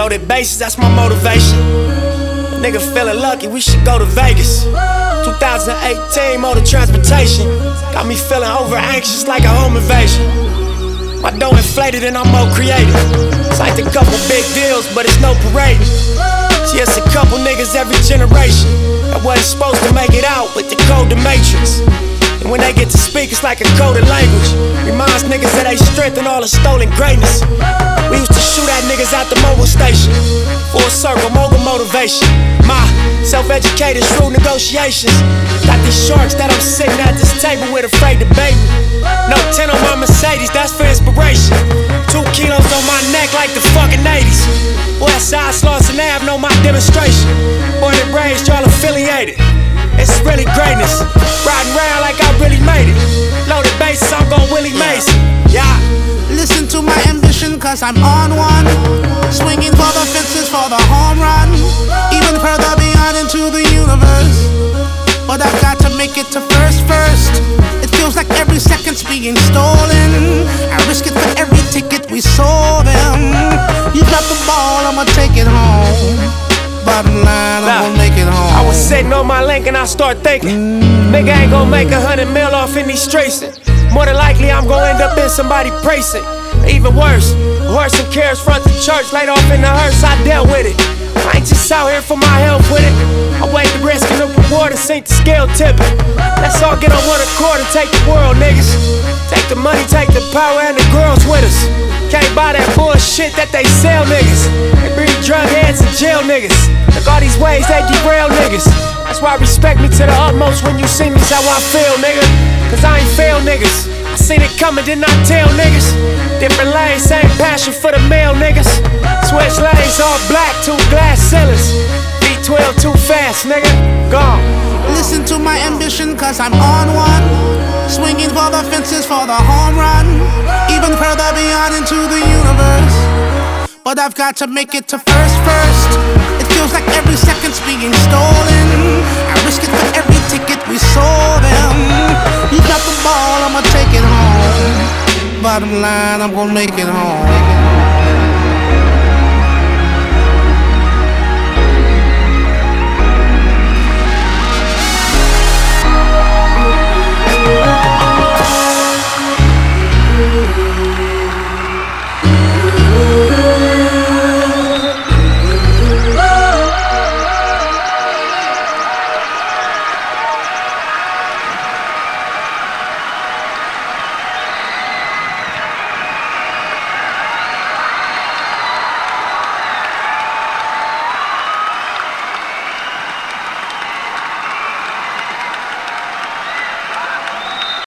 Loaded bases, that's my motivation. A nigga feeling lucky, we should go to Vegas. 2018 motor transportation got me feeling over anxious like a home invasion. My dough inflated and I'm more creative. Signed a couple big deals, but it's no parading. See, it's a couple niggas every generation that wasn't supposed to make it out, but they code the matrix. And when they get to speak, it's like a coded language. Reminds niggas that they strength and all the stolen greatness. We used to shoot at niggas at the mobile station. Full circle, mogul motivation. My self-educated, shrewd negotiations. Got these sharks that I'm sitting at this table with, afraid to bait me. No 10 on my Mercedes, that's for inspiration. 2 kilos on my neck like the fucking 80s. Westside Slauson Ave know my demonstration. Born and raised, y'all affiliated. It's really greatness. Riding around like I really made it. Loaded bases, I'm gon' Willie Mason. Yeah. Listen to my ambition, cause I'm on one. Swinging for the fences for the home run. Even further beyond into the universe. But I've got to make it to first. It feels like every second's being stolen. I risk it for every ticket we sold them. You got the ball, I'ma take it home. Bottom line, I'm gonna make it home. I was sitting on my link and I start thinking, nigga ain't gon' make 100 mil off in these streets. More than likely I'm gon' end up in somebody precinct. Even worse, horse and carriage front the church, laid off in the hearse, I dealt with it. I ain't just out here for my health with it. I weighed the risk and the reward and sink the scale tipping. Let's all get on one accord and take the world, niggas. Take the money, take the power and the girls with us. Can't buy that bullshit that they sell, niggas. They breed drug heads and jail niggas. Look all these ways they derail niggas. That's why respect me to the utmost when you see me's how I feel, nigga. Cause I ain't fail niggas. I seen it coming, did not tell niggas. Different lanes, same passion for the male niggas. Switch lanes, all black, 2 glass ceilings. V12 too fast, nigga. Gone. Listen to my ambition, cause I'm on one. Swinging for the fences for the home run. Even further beyond into the universe. But I've got to make it to first. It feels like every second's being stolen. I risk it for every ticket we sold them. You got the ball, I'ma take it home. Bottom line, I'm gonna make it home.